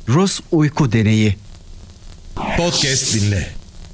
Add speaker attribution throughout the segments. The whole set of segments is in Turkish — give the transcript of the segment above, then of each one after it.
Speaker 1: Rus uyku deneyi.
Speaker 2: Podcast dinle.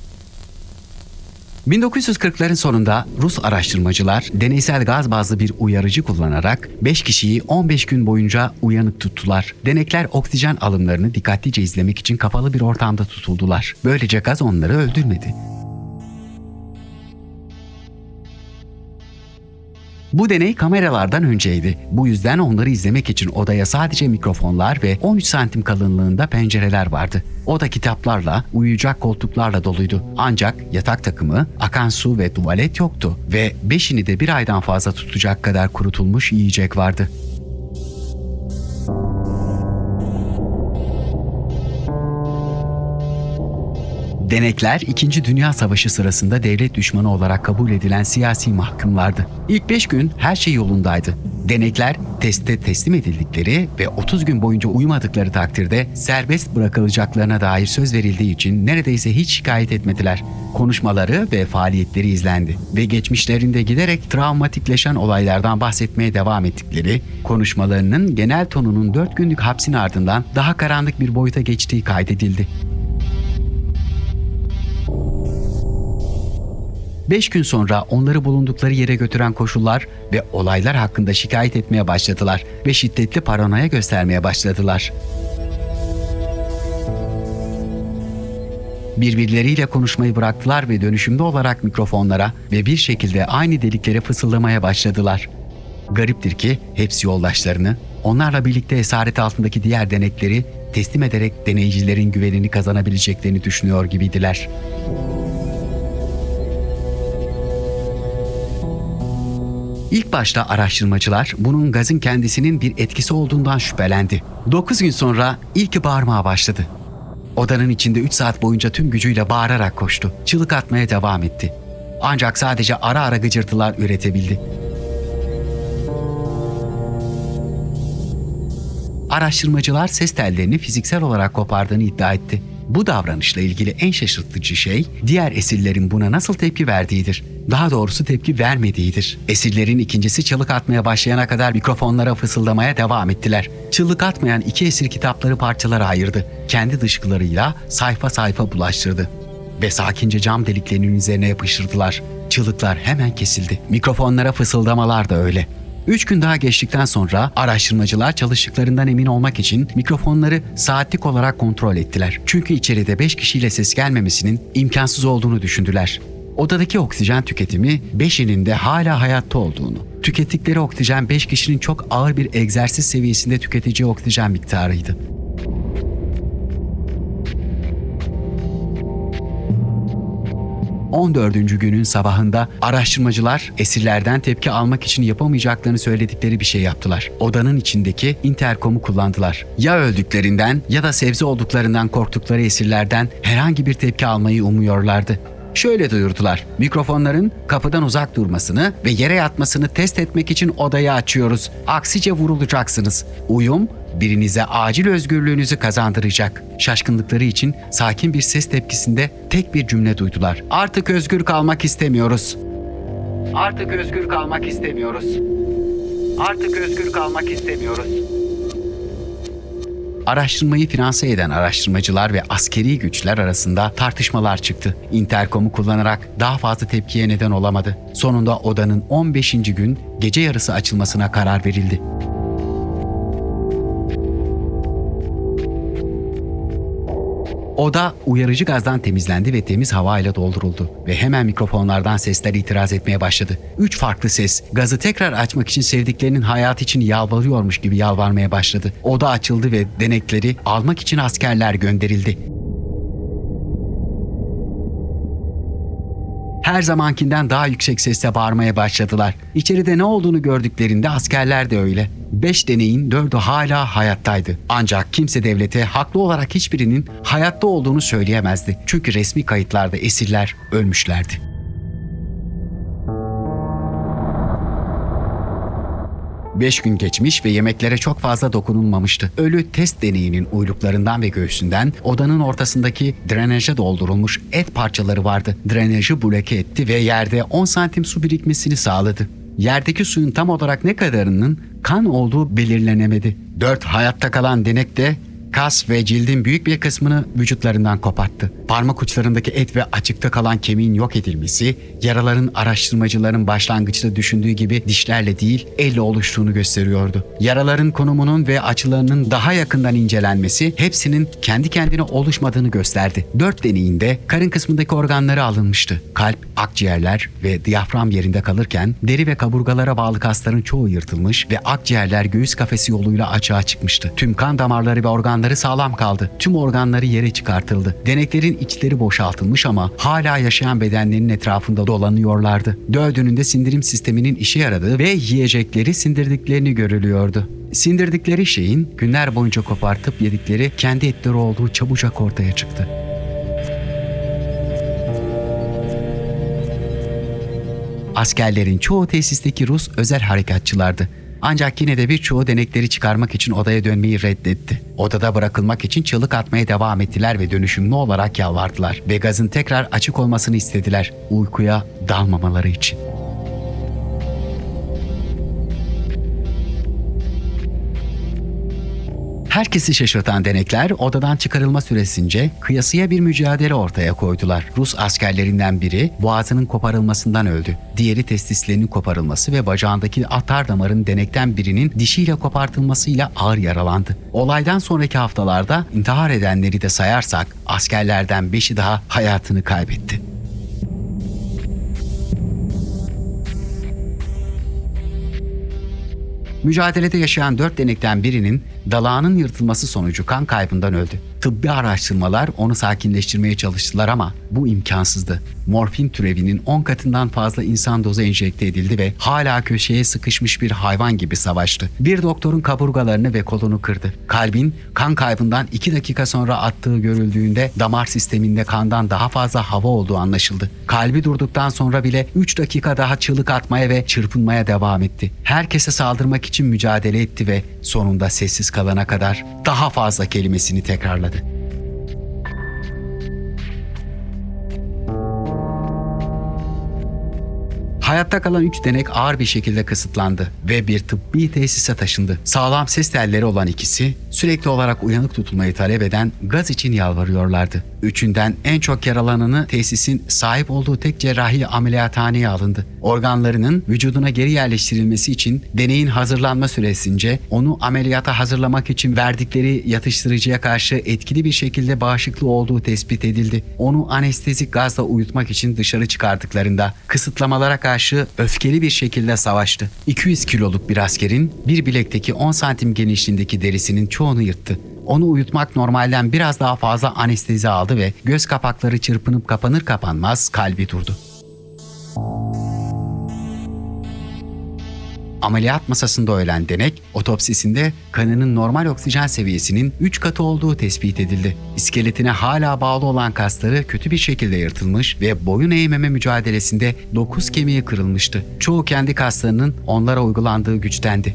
Speaker 1: 1940'ların sonunda Rus araştırmacılar deneysel gaz bazlı bir uyarıcı kullanarak 5 kişiyi 15 gün boyunca uyanık tuttular. Denekler oksijen alımlarını dikkatlice izlemek için kapalı bir ortamda tutuldular. Böylece gaz onları öldürmedi. Bu deney kameralardan önceydi. Bu yüzden onları izlemek için odaya sadece mikrofonlar ve 13 santim kalınlığında pencereler vardı. Oda kitaplarla, uyuyacak koltuklarla doluydu. Ancak yatak takımı, akan su ve tuvalet yoktu ve 5'ini de bir aydan fazla tutacak kadar kurutulmuş yiyecek vardı. Denekler 2. Dünya Savaşı sırasında devlet düşmanı olarak kabul edilen siyasi mahkumlardı. İlk 5 gün her şey yolundaydı. Denekler teste teslim edildikleri ve 30 gün boyunca uyumadıkları takdirde serbest bırakılacaklarına dair söz verildiği için neredeyse hiç şikayet etmediler. Konuşmaları ve faaliyetleri izlendi ve geçmişlerinde giderek travmatikleşen olaylardan bahsetmeye devam ettikleri, konuşmalarının genel tonunun 4 günlük hapsin ardından daha karanlık bir boyuta geçtiği kaydedildi. 5 gün sonra onları bulundukları yere götüren koşullar ve olaylar hakkında şikayet etmeye başladılar ve şiddetli paranoya göstermeye başladılar. Birbirleriyle konuşmayı bıraktılar ve dönüşümlü olarak mikrofonlara ve bir şekilde aynı deliklere fısıldamaya başladılar. Gariptir ki hepsi yoldaşlarını, onlarla birlikte esaret altındaki diğer denekleri teslim ederek deneyicilerin güvenini kazanabileceklerini düşünüyor gibiydiler. İlk başta araştırmacılar bunun gazın kendisinin bir etkisi olduğundan şüphelendi. 9 gün sonra ilki bağırmaya başladı. Odanın içinde 3 saat boyunca tüm gücüyle bağırarak koştu. Çığlık atmaya devam etti. Ancak sadece ara ara gıcırtılar üretebildi. Araştırmacılar ses tellerini fiziksel olarak kopardığını iddia etti. Bu davranışla ilgili en şaşırtıcı şey diğer esirlerin buna nasıl tepki verdiğidir. Daha doğrusu tepki vermediğidir. Esirlerin ikincisi çığlık atmaya başlayana kadar mikrofonlara fısıldamaya devam ettiler. Çığlık atmayan 2 esir kitapları parçalara ayırdı. Kendi dışkılarıyla sayfa sayfa bulaştırdı. Ve sakince cam deliklerinin üzerine yapıştırdılar. Çığlıklar hemen kesildi. Mikrofonlara fısıldamalar da öyle. 3 gün daha geçtikten sonra araştırmacılar çalıştıklarından emin olmak için mikrofonları saatlik olarak kontrol ettiler. Çünkü içeride 5 kişiyle ses gelmemesinin imkansız olduğunu düşündüler. Odadaki oksijen tüketimi 5'inin de hala hayatta olduğunu, tükettikleri oksijen 5 kişinin çok ağır bir egzersiz seviyesinde tüketeceği oksijen miktarıydı. ...14. günün sabahında araştırmacılar esirlerden tepki almak için yapamayacaklarını söyledikleri bir şey yaptılar. Odanın içindeki interkomu kullandılar. Ya öldüklerinden ya da sebze olduklarından korktukları esirlerden herhangi bir tepki almayı umuyorlardı. Şöyle duyurdular: mikrofonların kapıdan uzak durmasını ve yere yatmasını test etmek için odayı açıyoruz. Aksice vurulacaksınız. Uyum birinize acil özgürlüğünüzü kazandıracak. Şaşkınlıkları için sakin bir ses tepkisinde tek bir cümle duydular: Artık özgür kalmak istemiyoruz. Artık özgür kalmak istemiyoruz. Artık özgür kalmak istemiyoruz. Araştırmayı finanse eden araştırmacılar ve askeri güçler arasında tartışmalar çıktı. İnterkomu kullanarak daha fazla tepkiye neden olamadı. Sonunda odanın 15. gün gece yarısı açılmasına karar verildi. Oda uyarıcı gazdan temizlendi ve temiz havayla dolduruldu ve hemen mikrofonlardan sesler itiraz etmeye başladı. 3 farklı ses gazı tekrar açmak için sevdiklerinin hayatı için yalvarıyormuş gibi yalvarmaya başladı. Oda açıldı ve denekleri almak için askerler gönderildi. Her zamankinden daha yüksek sesle bağırmaya başladılar. İçeride ne olduğunu gördüklerinde askerler de öyle. 5 deneyin 4'ü hala hayattaydı. Ancak kimse devlete haklı olarak hiçbirinin hayatta olduğunu söyleyemezdi. Çünkü resmi kayıtlarda esirler ölmüşlerdi. Beş gün geçmiş ve yemeklere çok fazla dokunulmamıştı. Ölü test deneyinin uyluklarından ve göğsünden odanın ortasındaki drenaja doldurulmuş et parçaları vardı. Drenajı bloke etti ve yerde 10 santim su birikmesini sağladı. Yerdeki suyun tam olarak ne kadarının kan olduğu belirlenemedi. 4 hayatta kalan denek de Kas ve cildin büyük bir kısmını vücutlarından koparttı. Parmak uçlarındaki et ve açıkta kalan kemiğin yok edilmesi, yaraların araştırmacıların başlangıçta düşündüğü gibi dişlerle değil, elle oluştuğunu gösteriyordu. Yaraların konumunun ve açılarının daha yakından incelenmesi hepsinin kendi kendine oluşmadığını gösterdi. 4 deneyinde karın kısmındaki organları alınmıştı. Kalp, akciğerler ve diyafram yerinde kalırken deri ve kaburgalara bağlı kasların çoğu yırtılmış ve akciğerler göğüs kafesi yoluyla açığa çıkmıştı. Tüm kan damarları ve organları sağlam kaldı. Tüm organları yere çıkartıldı. Deneklerin içleri boşaltılmış ama hala yaşayan bedenlerin etrafında dolanıyorlardı. Dördünün sindirim sisteminin işe yaradığı ve yiyecekleri sindirdiklerini görülüyordu. Sindirdikleri şeyin günler boyunca kopartıp yedikleri kendi etleri olduğu çabucak ortaya çıktı. Askerlerin çoğu tesisteki Rus özel harekatçılardı. Ancak yine de birçoğu denekleri çıkarmak için odaya dönmeyi reddetti. Odada bırakılmak için çığlık atmaya devam ettiler ve dönüşümlü olarak yalvardılar ve gazın tekrar açık olmasını istediler uykuya dalmamaları için. Herkesi şaşırtan denekler odadan çıkarılma süresince kıyasıya bir mücadele ortaya koydular. Rus askerlerinden biri boğazının koparılmasından öldü. Diğeri testislerinin koparılması ve bacağındaki atar damarın denekten birinin dişiyle kopartılmasıyla ağır yaralandı. Olaydan sonraki haftalarda intihar edenleri de sayarsak askerlerden 5'i daha hayatını kaybetti. Mücadelede yaşayan 4 denekten birinin dalağının yırtılması sonucu kan kaybından öldü. Tıbbi araştırmalar onu sakinleştirmeye çalıştılar ama bu imkansızdı. Morfin türevinin 10 katından fazla insan dozu enjekte edildi ve hala köşeye sıkışmış bir hayvan gibi savaştı. Bir doktorun kaburgalarını ve kolunu kırdı. Kalbin kan kaybından 2 dakika sonra attığı görüldüğünde damar sisteminde kandan daha fazla hava olduğu anlaşıldı. Kalbi durduktan sonra bile 3 dakika daha çığlık atmaya ve çırpınmaya devam etti. Herkese saldırmak için mücadele etti ve sonunda sessiz kalana kadar daha fazla kelimesini tekrarladı. Hayatta kalan 3 denek ağır bir şekilde kısıtlandı ve bir tıbbi tesise taşındı. Sağlam ses telleri olan ikisi sürekli olarak uyanık tutulmayı talep eden gaz için yalvarıyorlardı. Üçünden en çok yaralananı tesisin sahip olduğu tek cerrahi ameliyathaneye alındı. Organlarının vücuduna geri yerleştirilmesi için deneyin hazırlanma süresince onu ameliyata hazırlamak için verdikleri yatıştırıcıya karşı etkili bir şekilde bağışıklı olduğu tespit edildi. Onu anestezik gazla uyutmak için dışarı çıkardıklarında kısıtlamalara karşı öfkeli bir şekilde savaştı. 200 kiloluk bir askerin bir bilekteki 10 santim genişliğindeki derisinin çoğunu yırttı. Onu uyutmak normalden biraz daha fazla anestezi aldı ve göz kapakları çırpınıp kapanır kapanmaz kalbi durdu. Ameliyat masasında ölen denek, otopsisinde kanının normal oksijen seviyesinin 3 katı olduğu tespit edildi. İskeletine hala bağlı olan kasları kötü bir şekilde yırtılmış ve boyun eğmeme mücadelesinde 9 kemiği kırılmıştı. Çoğu kendi kaslarının onlara uygulandığı güçtendi.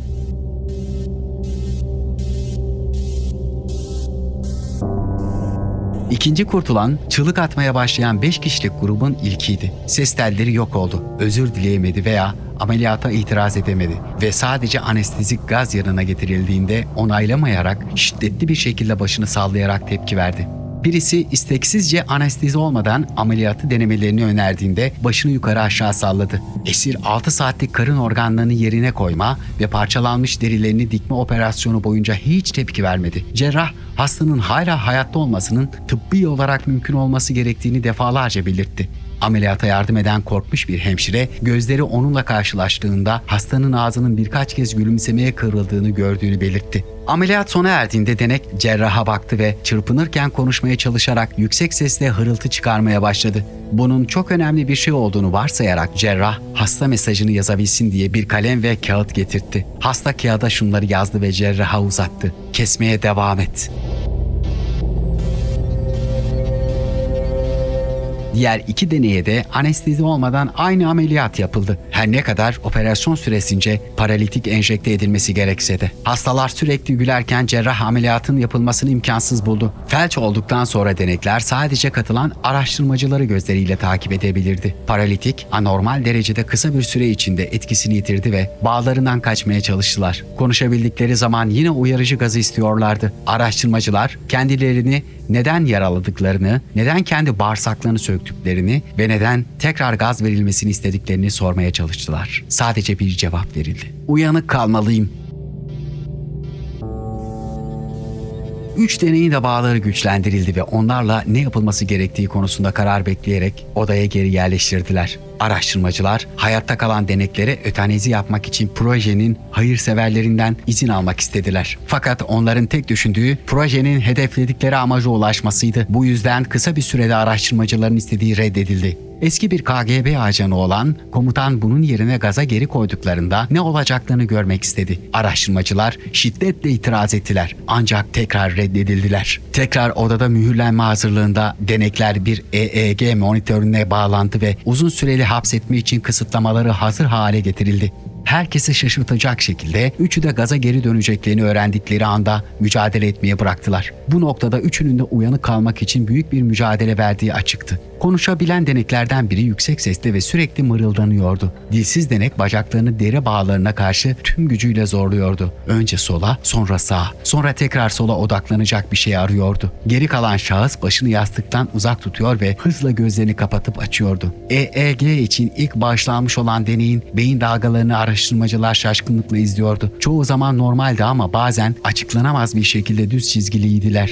Speaker 1: İkinci kurtulan, çığlık atmaya başlayan 5 kişilik grubun ilkiydi. Ses telleri yok oldu, özür dileyemedi veya ameliyata itiraz edemedi ve sadece anestezik gaz yanına getirildiğinde onaylamayarak şiddetli bir şekilde başını sallayarak tepki verdi. Birisi isteksizce anestezi olmadan ameliyatı denemelerini önerdiğinde başını yukarı aşağı salladı. Esir 6 saatlik karın organlarını yerine koyma ve parçalanmış derilerini dikme operasyonu boyunca hiç tepki vermedi. Cerrah hastanın hala hayatta olmasının tıbbi olarak mümkün olması gerektiğini defalarca belirtti. Ameliyata yardım eden korkmuş bir hemşire gözleri onunla karşılaştığında hastanın ağzının birkaç kez gülümsemeye kıvrıldığını gördüğünü belirtti. Ameliyat sona erdiğinde denek cerraha baktı ve çırpınırken konuşmaya çalışarak yüksek sesle hırıltı çıkarmaya başladı. Bunun çok önemli bir şey olduğunu varsayarak cerrah hasta mesajını yazabilsin diye bir kalem ve kağıt getirtti. Hasta kağıda şunları yazdı ve cerraha uzattı. Kesmeye devam et. Diğer 2 deneye de anestezi olmadan aynı ameliyat yapıldı. Her ne kadar operasyon süresince paralitik enjekte edilmesi gerekse de. Hastalar sürekli gülerken cerrah ameliyatın yapılmasını imkansız buldu. Felç olduktan sonra denekler sadece katılan araştırmacıları gözleriyle takip edebilirdi. Paralitik anormal derecede kısa bir süre içinde etkisini yitirdi ve bağlarından kaçmaya çalıştılar. Konuşabildikleri zaman yine uyarıcı gazı istiyorlardı. Araştırmacılar kendilerini neden yaraladıklarını, neden kendi bağırsaklarını söktüklerini ve neden tekrar gaz verilmesini istediklerini sormaya çalıştılar. Sadece bir cevap verildi. Uyanık kalmalıyım. 3 deneyin de bağları güçlendirildi ve onlarla ne yapılması gerektiği konusunda karar bekleyerek odaya geri yerleştirdiler. Araştırmacılar hayatta kalan deneklere ötanezi yapmak için projenin hayırseverlerinden izin almak istediler. Fakat onların tek düşündüğü projenin hedefledikleri amaca ulaşmasıydı. Bu yüzden kısa bir sürede araştırmacıların istediği reddedildi. Eski bir KGB ajanı olan komutan bunun yerine gaza geri koyduklarında ne olacaklarını görmek istedi. Araştırmacılar şiddetle itiraz ettiler. Ancak tekrar reddedildiler. Tekrar odada mühürlenme hazırlığında denekler bir EEG monitörüne bağlandı ve uzun süreli hapsetme için kısıtlamaları hazır hale getirildi. Herkesi şaşırtacak şekilde üçü de gaza geri döneceklerini öğrendikleri anda mücadele etmeye bıraktılar. Bu noktada üçünün de uyanık kalmak için büyük bir mücadele verdiği açıktı. Konuşabilen deneklerden biri yüksek sesle ve sürekli mırıldanıyordu. Dilsiz denek bacaklarını deri bağlarına karşı tüm gücüyle zorluyordu. Önce sola, sonra sağa, sonra tekrar sola odaklanacak bir şey arıyordu. Geri kalan şahıs başını yastıktan uzak tutuyor ve hızla gözlerini kapatıp açıyordu. EEG için ilk başlanmış olan deneyin beyin dalgalarını araştırmacılar şaşkınlıkla izliyordu. Çoğu zaman normaldi ama bazen açıklanamaz bir şekilde düz çizgiliydiler.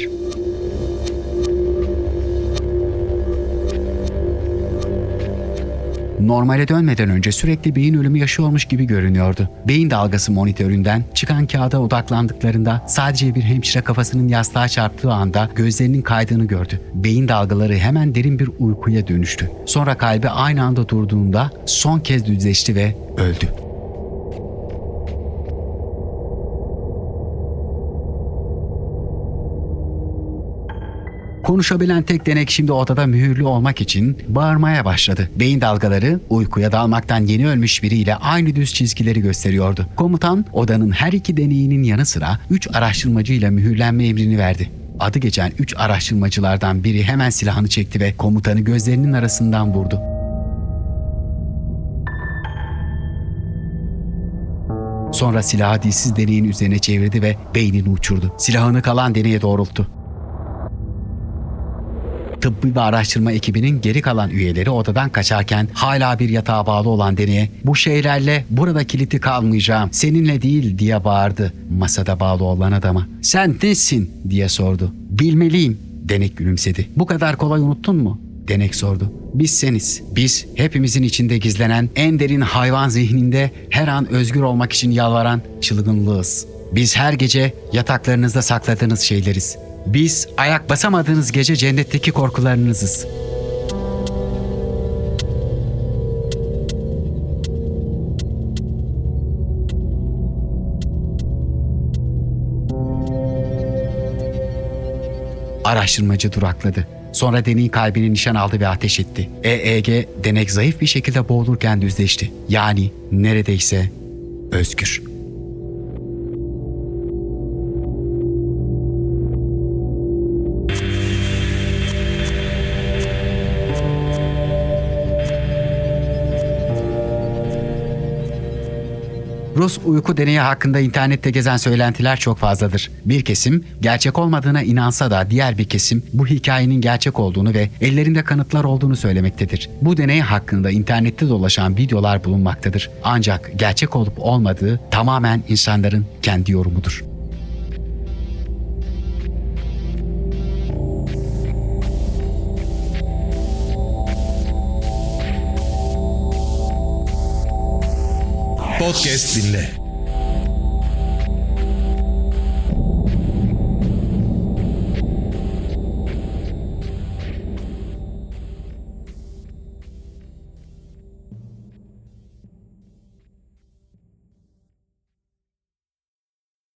Speaker 1: Normale dönmeden önce sürekli beyin ölümü yaşıyormuş gibi görünüyordu. Beyin dalgası monitöründen çıkan kağıda odaklandıklarında sadece bir hemşire kafasının yastığa çarptığı anda gözlerinin kaydığını gördü. Beyin dalgaları hemen derin bir uykuya dönüştü. Sonra kalbi aynı anda durduğunda son kez düzleşti ve öldü. Konuşabilen tek denek şimdi odada mühürlü olmak için bağırmaya başladı. Beyin dalgaları uykuya dalmaktan yeni ölmüş biriyle aynı düz çizgileri gösteriyordu. Komutan odanın her 2 deneyinin yanı sıra 3 araştırmacıyla mühürlenme emrini verdi. Adı geçen 3 araştırmacılardan biri hemen silahını çekti ve komutanı gözlerinin arasından vurdu. Sonra silahı dilsiz deneyin üzerine çevirdi ve beynini uçurdu. Silahını kalan deneye doğrulttu. Tıbbi ve araştırma ekibinin geri kalan üyeleri odadan kaçarken hala bir yatağa bağlı olan deneye "Bu şeylerle burada kilitli kalmayacağım, seninle değil" diye bağırdı masada bağlı olan adama. "Sen nesin?" diye sordu. "Bilmeliyim." Denek gülümsedi. "Bu kadar kolay unuttun mu?" Denek sordu. "Biz seniz. Biz hepimizin içinde gizlenen en derin hayvan zihninde her an özgür olmak için yalvaran çılgınlığız. Biz her gece yataklarınızda sakladığınız şeyleriz. Biz ayak basamadığınız gece cennetteki korkularınızız." Araştırmacı durakladı. Sonra deneyin kalbini nişan aldı ve ateş etti. EEG denek zayıf bir şekilde boğulurken düzleşti. Yani neredeyse özgür. Rus uyku deneyi hakkında internette gezen söylentiler çok fazladır. Bir kesim gerçek olmadığına inansa da diğer bir kesim bu hikayenin gerçek olduğunu ve ellerinde kanıtlar olduğunu söylemektedir. Bu deney hakkında internette dolaşan videolar bulunmaktadır. Ancak gerçek olup olmadığı tamamen insanların kendi yorumudur.
Speaker 2: Podcast dinle.